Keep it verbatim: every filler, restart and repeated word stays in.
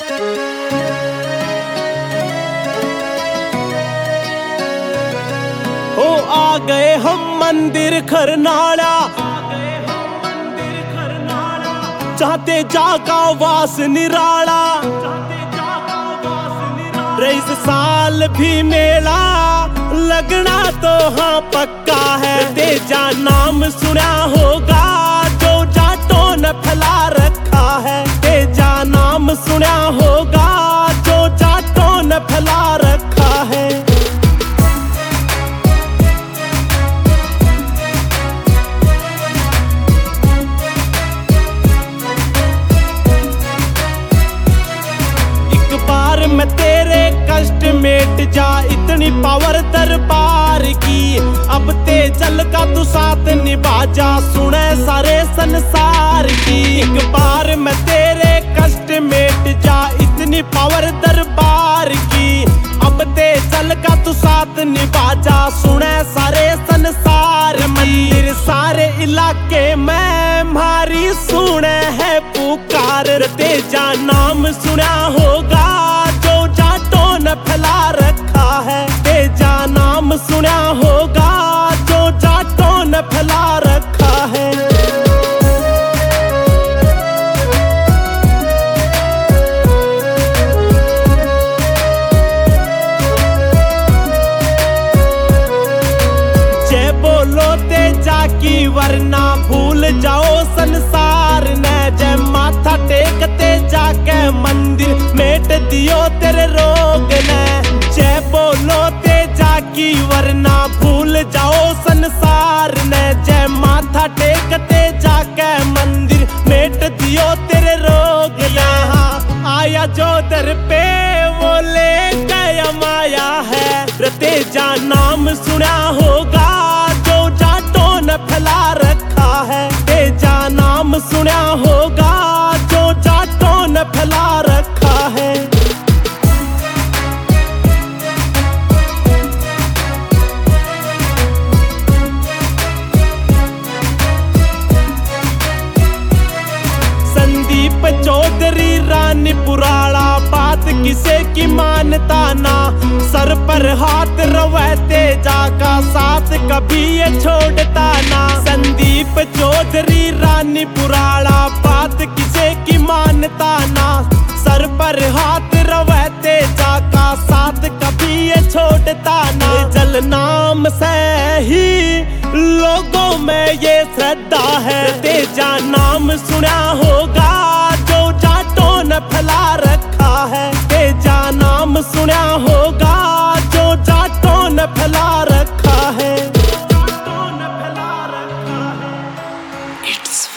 ओ आ गए हम मंदिर खरनाड़ा, चाहते जाका वास निराला। इस साल भी मेला लगना तो हाँ पक्का है। तेजा नाम सुना होगा जो जाटों ने फैला रखा है। तेजा नाम सुना होगा जो जाटों ने फैला रखा है। मैं तेरे कष्ट मेट जा, इतनी पावर दरबार की। अब ते चल का तू साथ निभा जा, सुने सारे संसार की। एक बार मैं तेरे कष्ट मेट जा, इतनी पावर दरबार की। अब ते चल का तू साथ निभा जा, सुने सारे संसार। मंदिर सारे इलाके में मारी सुने है पुकार। तेजा नाम सुना होगा फैला रखा है। तेजा नाम सुना होगा जो जाटों ने फैला रखा है। जय बोलो तेजा की वरना भूल जाओ संसार ने। जय माथा टेक तेजा के मंदिर मेट दियो तेरे रोग ने। जय बोलो तेजा की वरना भूल जाओ संसार ने। जय माथा टेक तेजा के मंदिर मेट दियो तेरे रोग। यहाँ आया जो दर पे वो ले गया माया है। तेजा नाम सुना होगा जो जाटों ने फैला रखा है। तेजा नाम सुना होगा जो जाटों ने फैला रखा है। संदीप चौधरी रानी पुराड़ा, बात किसे की मानता ना। सर पर हाथ रवे तेजा का, साथ कभी ये छोड़ता ना। संदीप चौधरी रानी पुराड़ा, बात किसे की मानता ना। सर पर हाथ रवे तेजा का, साथ कभी ये छोड़ता ना। जल नाम से ही लोगों में ये श्रद्धा है। तेजा नाम सुना होगा जो जाटों ने फैला रखा है। तेजा नाम सुना होगा जो जाटों ने फैला रखा है। जाटों ने फैला रखा है। It's